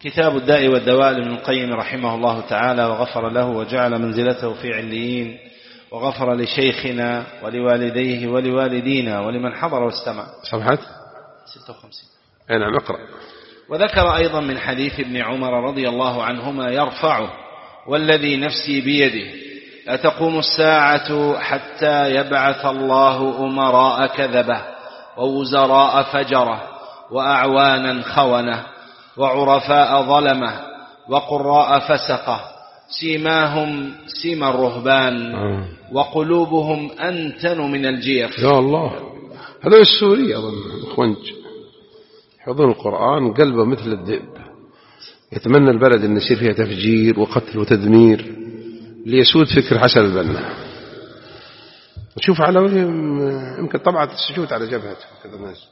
كتاب الداء والدواء لابن القيم رحمه الله تعالى وغفر له وجعل منزلته في عليين، وغفر لشيخنا ولوالديه ولوالدينا ولمن حضر واستمع. صفحة 56. نعم اقرأ. وذكر أيضا من حديث ابن عمر رضي الله عنهما يرفعه: والذي نفسي بيده أتقوم الساعة حتى يبعث الله أمراء كذبة ووزراء فجرة وأعوانا خونة وعرفاء ظلمة وقراء فسقة سيماهم سيما الرهبان وقلوبهم أنتن من الجيف. يا الله، هذا السوري أظن أخوانج يحفظون القرآن قلبه مثل الذئب، يتمنى البلد أن يصير فيها تفجير وقتل وتدمير ليسود فكر حسن البنا. وشوف على وجههم يمكن طبعة السجود على جبهته كذا الناس،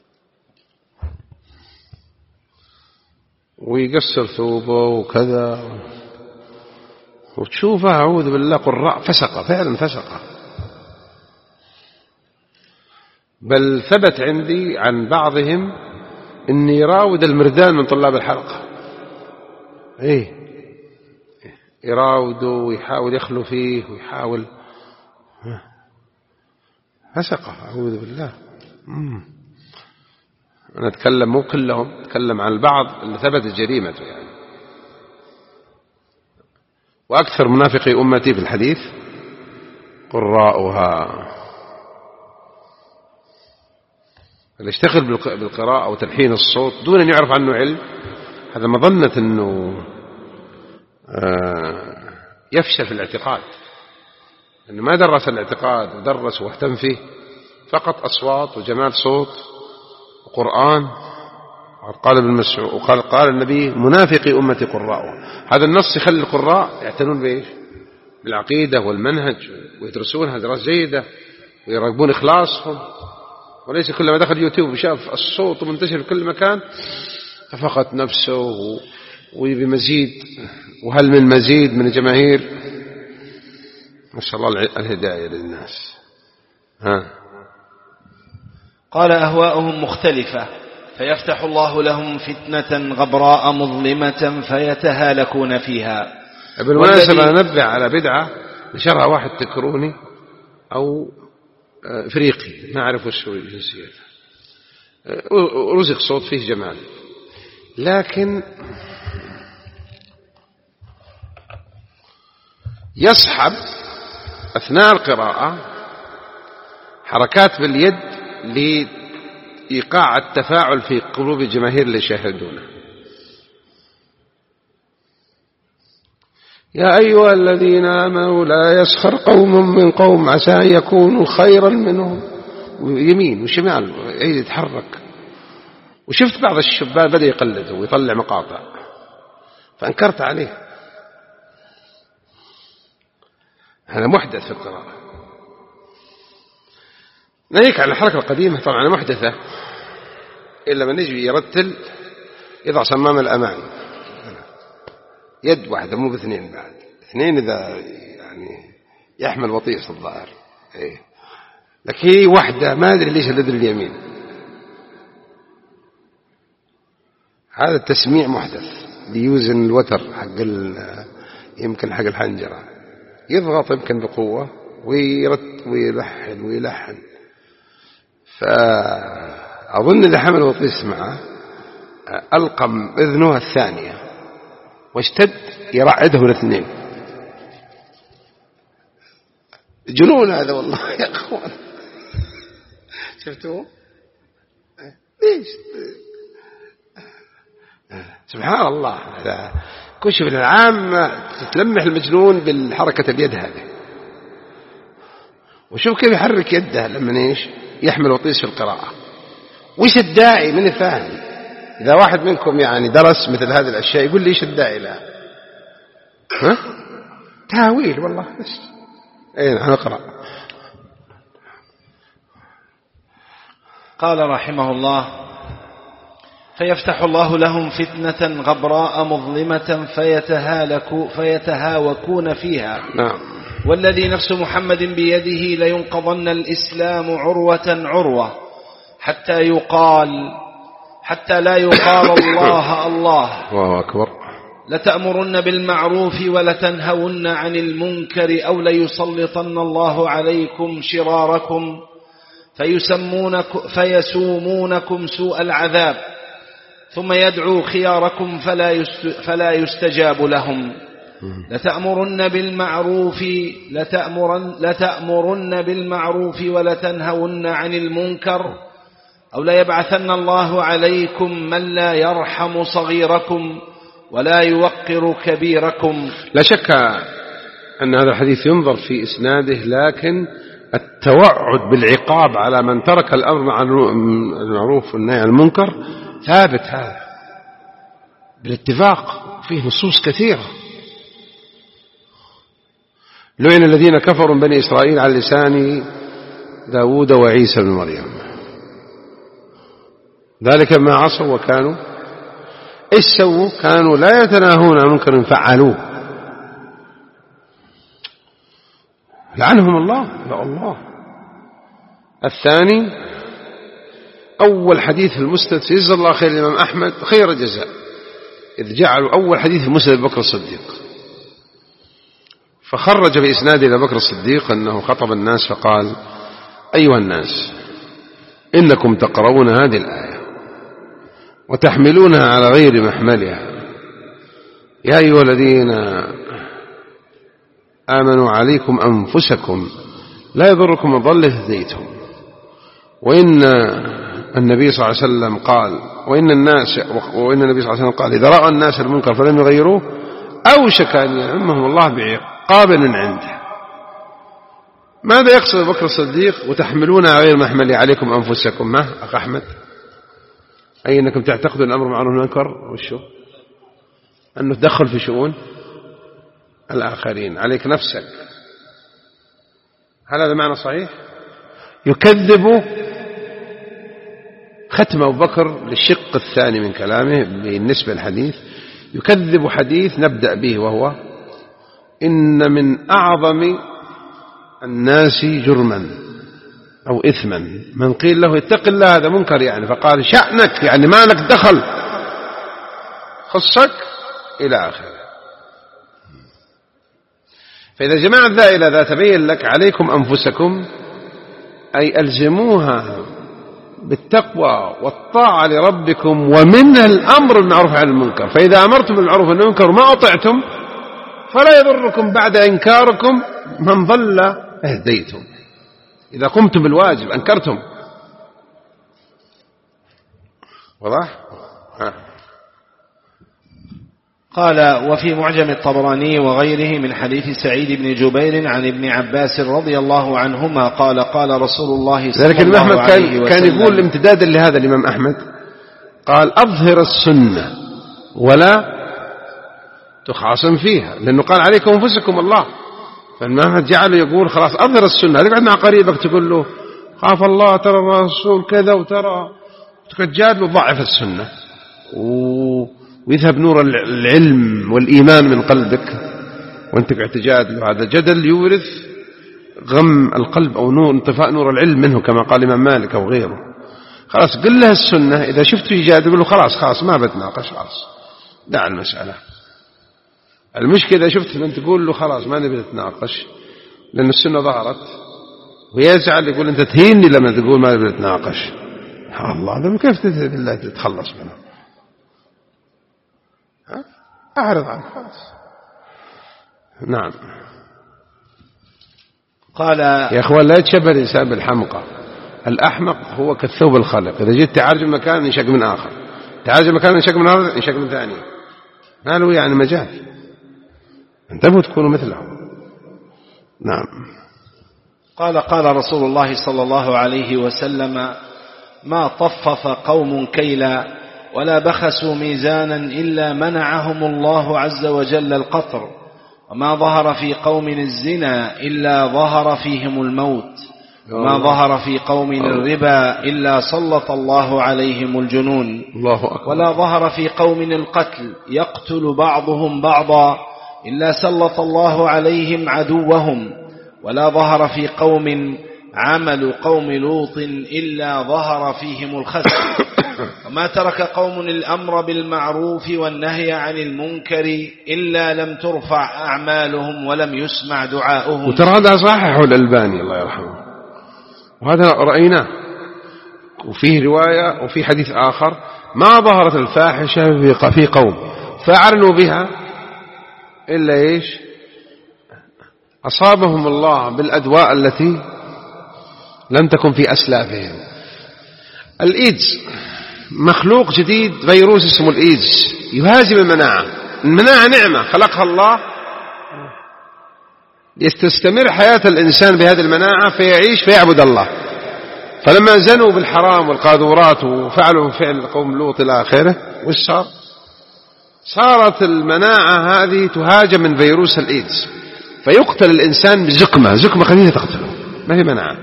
ويقصر ثوبه وكذا، وتشوفه أعوذ بالله قراء فسقة، فعلا فسقة. بل ثبت عندي عن بعضهم أن يراود المردان من طلاب الحلقة، يراوده ويحاول يخلو فيه ويحاول فسقة، أعوذ بالله. أنا أتكلم مو كلهم، أتكلم عن البعض اللي ثبتت جريمته يعني. وأكثر منافقي أمتي في الحديث قراءها، اللي يشتغل بالقراءة وتلحين الصوت دون أن يعرف عنه علم، هذا مظنة أنه يفشل في الاعتقاد، أنه ما درس الاعتقاد ودرس واهتم فيه، فقط أصوات وجمال صوت وقرآن. قال ابن مسعود وقال النبي: منافقي أمتي قراءها. هذا النص يخلي القراء يعتنون بإيش؟ بالعقيدة والمنهج، ويدرسونها دراسة جيدة ويراقبون إخلاصهم، وليس كلما دخل يوتيوب وشاف الصوت منتشر في كل مكان فقط نفسه ويبي مزيد، وهل من مزيد من الجماهير. نسأل الله الهداية للناس. قال: أهواؤهم مختلفة فيفتح الله لهم فتنة غبراء مظلمة فيتهالكون فيها. بالمناسبة أنبه على بدعة نشرها واحد تكروني أو إفريقي، ما أعرف وش هو جنسيته، رزق صوت فيه جمال، لكن يصحب أثناء القراءة حركات باليد لإيقاع التفاعل في قلوب الجماهير اللي يشاهدونه. يا أيها الذين آمنوا لا يسخر قوم من قوم عسى أن يكونوا خيرا منهم، يمين وشمال يتحرك. وشفت بعض الشباب بدأ يقلده ويطلع مقاطع، فأنكرت عليه. هذا محدث في القراءة. ناهيك عن الحركة القديمة طبعا محدثة، إلا من يجي يرتل يضع صمام الأمان، يد واحدة مو باثنين، بعد اثنين إذا يعني يحمل وطيس الظاهر، لكن هي واحدة ما أدري ليش اليد اليمين. هذا التسميع محدث ليوزن الوتر حق يمكن حق الحنجرة، يضغط يمكن بقوة ويلحن. فأظن إذا حمل وطيس معه ألقم إذنه الثانية واشتد يرعده الاثنين. جنون هذا والله يا أخوان، شفتوه ليش؟ سبحان الله. كشف العام تتلمح المجنون بالحركة اليد هذه، وشوف كيف يحرك يده لما ايش يحمل وطيس في القراءة. وش الداعي من فاهم؟ إذا واحد منكم يعني درس مثل هذه الأشياء يقول لي إيش الداعي لها؟ تاويل والله. بس نقرأ. قال رحمه الله: فيفتح الله لهم فتنة غبراء مظلمة فيتهاوكون فيها. نعم. والذي نفس محمد بيده لينقضن الإسلام عروة عروة حتى يقال حتى لا يقال الله الله أكبر. لتأمرن بالمعروف ولتنهون عن المنكر أو ليسلطن الله عليكم شراركم فيسومونكم سوء العذاب ثم يدعو خياركم فلا يستجاب لهم. لتأمرن بالمعروف ولتنهون عن المنكر أو ليبعثن الله عليكم من لا يرحم صغيركم ولا يوقر كبيركم. لا شك أن هذا الحديث ينظر في إسناده، لكن التوعد بالعقاب على من ترك الأمر مع المعروف والنهي عن المنكر ثابت، هذا بالاتفاق، فيه نصوص كثيرة. لعن الذين كفروا من بني إسرائيل على لسان داود وعيسى بن مريم، ذلك ما عصوا وكانوا إيش سووا؟ كانوا لا يتناهون عن منكر فعلوه، لعنهم الله. لا الله. الثاني أول حديث في المسند جزا الله خير الإمام أحمد خير جزاء، إذ جعلوا أول حديث في المسند بكر الصديق، فخرج بإسناد إلى بكر الصديق أنه خطب الناس فقال: أيها الناس، إنكم تقرؤون هذه الآية وتحملونها على غير محملها، يا أيها الذين آمنوا عليكم أنفسكم لا يضركم من ضل هديتم. وإن النبي صلى الله عليه وسلم قال وإن النبي صلى الله عليه وسلم قال: إذا رأى الناس المنكر فلم يغيروه أوشك أن يعمهم الله بعقاب من عنده. ماذا يقصد بكر الصديق وتحملون غير محمل عليكم أنفسكم؟ ما أخ أحمد، أي أنكم تعتقدون الأمر معروف والمنكر وشو؟ أنه تدخل في شؤون الآخرين، عليك نفسك. هل هذا معنى صحيح؟ يكذب ختم أبو بكر للشق الثاني من كلامه بالنسبة للحديث، يكذب حديث نبدأ به، وهو: إن من أعظم الناس جرما أو إثما من قيل له اتق الله، هذا منكر يعني، فقال شأنك يعني ما لك دخل، خصك إلى آخره. فإذا جمعت ذا إلى ذا تبين لك عليكم أنفسكم، أي ألزموها بالتقوى والطاعة لربكم، ومنها الأمر بالمعروف عن المنكر. فإذا أمرتم بالمعروف عن المنكر وما أطعتم فلا يضركم بعد إنكاركم من ضل اهديتم. إذا قمتم بالواجب أنكرتم. واضح؟ قال: وفي معجم الطبراني وغيره من حديث سعيد بن جبير عن ابن عباس رضي الله عنهما قال: قال رسول الله صلى الله عليه وسلم، كان يقول امتدادا لهذا الإمام أحمد، قال: أظهر السنة ولا تخاصم فيها، لأنه قال عليكم أنفسكم الله. فالإمام أحمد جعله يقول خلاص أظهر السنة، تقعد مع قريبك تقول له خاف الله، ترى الرسول كذا، وترى تجادله ضعف السنة، ويذهب نور العلم والإيمان من قلبك، وانت قاعد تجادله. هذا جدل يورث غم القلب أو نور انطفاء نور العلم منه، كما قال الإمام مالك أو غيره. خلاص قل له السنة، إذا شفته يجادل قل له خلاص ما بتناقش، خلاص دع المسألة. المشكلة إذا شفت من تقول له خلاص ما نبي نتناقش لأن السنة ظهرت، ويزعل يقول أنت تهيني لما تقول ما نبي نتناقش. الله، هذا كيف بالله تتخلص منه؟ أعرض عنه خلاص. نعم. قال: يا أخوان لا يتشبه الإنسان بالحمقى. الأحمق هو كالثوب الخلق، إذا جيت تعالج مكان ينشق من آخر، تعالج مكان ينشق من آخر، ينشق من ثاني، ما له يعني مجال. انتبهوا تكونوا مثله. نعم. قال رسول الله صلى الله عليه وسلم: ما طفف قوم كيلا ولا بخسوا ميزانا إلا منعهم الله عز وجل القطر، وما ظهر في قوم الزنا إلا ظهر فيهم الموت، وما ظهر في قوم الربا إلا سلط الله عليهم الجنون، ولا ظهر في قوم القتل يقتل بعضهم بعضا إلا سلط الله عليهم عدوهم، ولا ظهر في قوم عمل قوم لوط إلا ظهر فيهم الخسف، وما ترك قوم الأمر بالمعروف والنهي عن المنكر إلا لم ترفع أعمالهم ولم يسمع دعاؤهم. وترى هذا صححه الألباني الله يرحمه، وهذا رأيناه. وفيه رواية وفي حديث آخر: ما ظهرت الفاحشة في قوم فأعلنوا بها إلا إيش؟ أصابهم الله بالأدواء التي لم تكن في أسلافهم. الإيدز مخلوق جديد، فيروس اسمه الإيدز يهاجم المناعة. المناعة نعمة خلقها الله لتستمر حياة الإنسان بهذه المناعة فيعيش فيعبد الله. فلما زنوا بالحرام والقاذورات وفعلوا فعل قوم لوط إلى آخره، وش صار؟ صارت المناعة هذه تهاجم من فيروس الإيدز، فيقتل الإنسان بزقمة خفيفة تقتله، ما هي مناعة.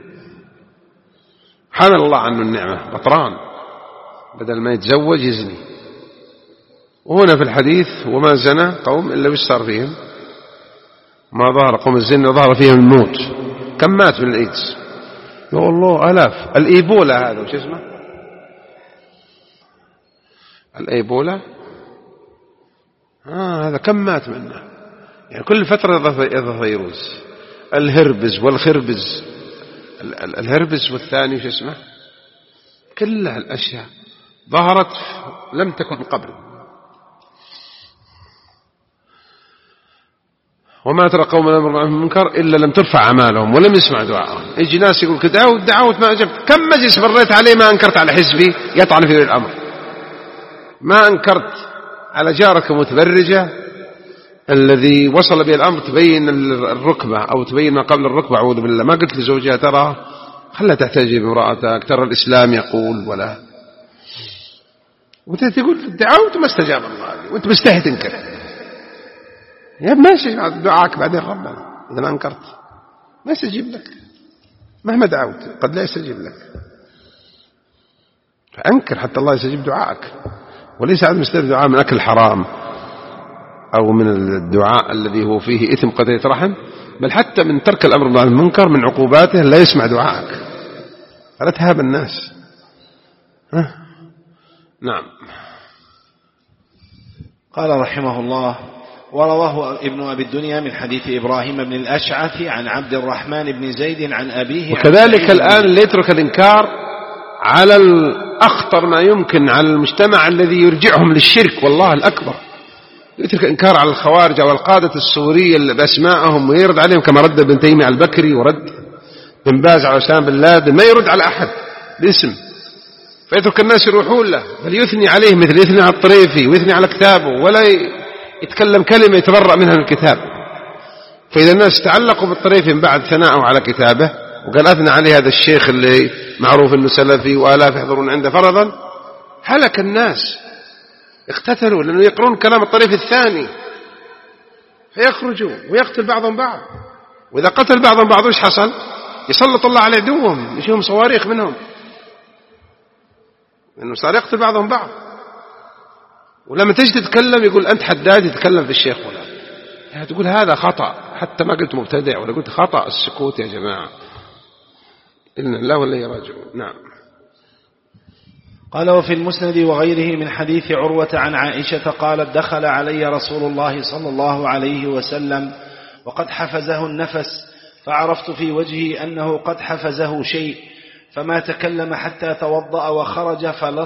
حمل الله عنه النعمة، بطران، بدل ما يتزوج يزني. وهنا في الحديث: وما زنى قوم إلا وش صار فيهم؟ ما ظهر قوم الزنا ظهر فيهم الموت. كم مات من الإيدز؟ يا الله آلاف. الإيبولا هذا وش اسمه؟ الإيبولا هذا كم مات منه؟ يعني كل فترة يظهر فيروس. الهربز والخربز، الهربز والثاني وش اسمه؟ كلها الأشياء ظهرت لم تكن قبل. وما ترى قوم الأمر بالمعروف والمنكر إلا لم ترفع أعمالهم ولم يسمع دعاءهم. يجي ناس يقول دعوت ما أجبت. كم مجلس مريت عليه ما أنكرت على حزبي يطعن في الأمر، ما أنكرت على جارك متبرجة الذي وصل به الأمر تبين الركبة أو تبين ما قبل الركبة، أعوذ بالله. ما قلت لزوجها ترى خلها تحتجب امرأتك، ترى الإسلام يقول ولا، وانت تقول دعوت وما استجاب الله وانت مستحي تنكر. يا ماشي دعاك بعدين ربنا إذا ما أنكرت ما يستجيب لك مهما دعوت، قد لا يستجيب لك، فأنكر حتى الله يستجيب دعاءك. وليس عدم استجابة دعاء من أكل حرام أو من الدعاء الذي هو فيه إثم قضية رحم، بل حتى من ترك الأمر بالمعروف والمنكر من عقوباته لا يسمع دعاءك، فلا تهاب الناس. نعم. قال رحمه الله: ورواه ابن أبي الدنيا من حديث إبراهيم بن الأشعث عن عبد الرحمن بن زيد عن أبيه. وكذلك الآن اللي يترك الإنكار على الأخطر ما يمكن على المجتمع الذي يرجعهم للشرك والله الأكبر، يترك إنكار على الخوارج أو القادة السورية بأسمائهم ويرد عليهم كما رد ابن تيمية على البكري ورد بن باز على أسامة بن لادن، ما يرد على أحد باسم، فيترك الناس يروحون له، بل يثني عليه مثل يثني على الطريفي ويثني على كتابه، ولا يتكلم كلمة يتبرأ منها من الكتاب. فإذا الناس تعلقوا بالطريفي من بعد ثناءه على كتابه وقال أثنى عليه هذا الشيخ اللي معروف أنه سلفي وآلاف يحضرون عنده فرضا، هلك الناس، اقتتلوا لأنه يقرون كلام الطريف الثاني فيخرجوا ويقتل بعضهم بعض. وإذا قتل بعضهم بعض وش حصل؟ يسلط الله على عدوهم، يشوفهم صواريخ منهم، لأنه صار يقتل بعضهم بعض. ولما تجي تتكلم يقول أنت حداد يتكلم في الشيخ ولا يعني تقول هذا خطأ، حتى ما قلت مبتدع ولا قلت خطأ السكوت يا جماعة، إن الله ولا يراجعون. نعم. قال: وفي المسند وغيره من حديث عروة عن عائشة قالت: دخل علي رسول الله صلى الله عليه وسلم وقد حفزه النفس، فعرفت في وجهه أنه قد حفزه شيء، فما تكلم حتى توضأ وخرج،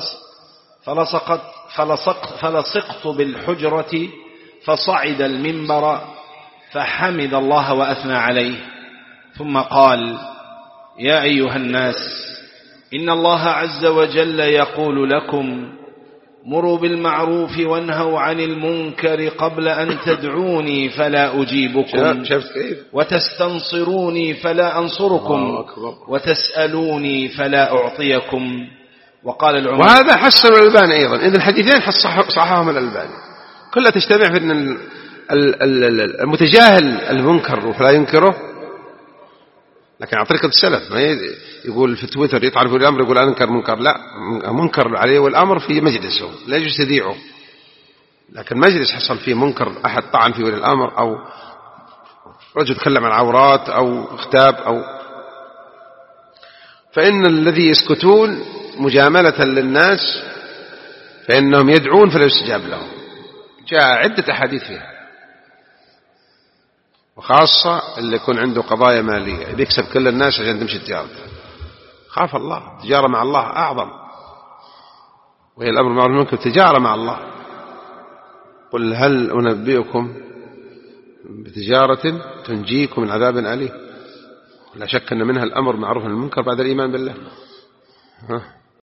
فلصقت بالحجرة، فصعد المنبر فحمد الله وأثنى عليه، ثم قال: يا أيها الناس، إن الله عز وجل يقول لكم: مروا بالمعروف وانهوا عن المنكر قبل أن تدعوني فلا أجيبكم، وتستنصروني فلا أنصركم، وتسألوني فلا أعطيكم. وقال العمر. وهذا حسن الألباني أيضا، إذن الحديثين صححهم الألباني، كلها تجتمع في أن المتجاهل المنكر فلا ينكره، لكن على طريقة السلف، ما يقول في تويتر يطعن في الأمر يقول أنكر منكر، لا، منكر عليه والأمر في مجلسه لا يجوز تذيعه، لكن مجلس حصل فيه منكر أحد طعن في ولي الأمر أو رجل تكلم عن عورات أو اغتاب فإن الذي يسكتون مجاملة للناس فإنهم يدعون فلا يستجاب لهم. جاء عدة أحاديث فيها، وخاصة اللي يكون عنده قضايا مالية يكسب كل الناس عشان تمشي تجارته. خاف الله، تجارة مع الله أعظم، وهي الأمر بالمعروف والنهي عن المنكر تجارة مع الله. قل هل أنبئكم بتجارة تنجيكم من عذاب أليم؟ لا شك أن منها الأمر بالمعروف والنهي عن المنكر بعد الإيمان بالله.